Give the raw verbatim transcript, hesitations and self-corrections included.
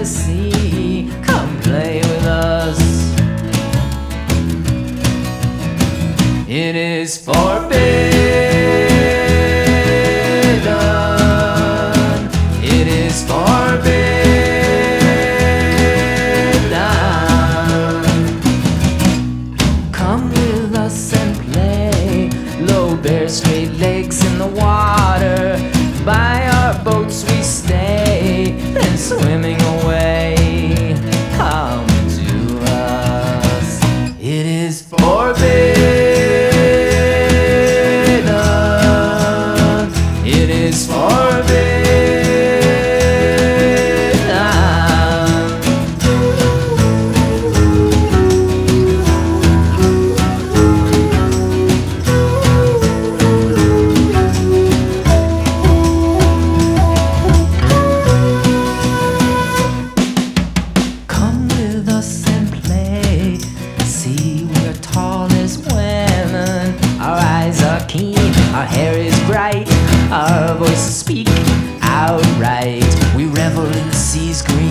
sea. Come play with us. It is forbidden. It is forbidden. Come with us and play. Low, bare, straight legs in the water. By our boats we stay, then swimming away. Come to us. It is forbidden. It is forbidden. Come with us and play. See, we are tall as women. Our eyes are keen, our hair is bright, our voices speak outright. We revel in the sea's green.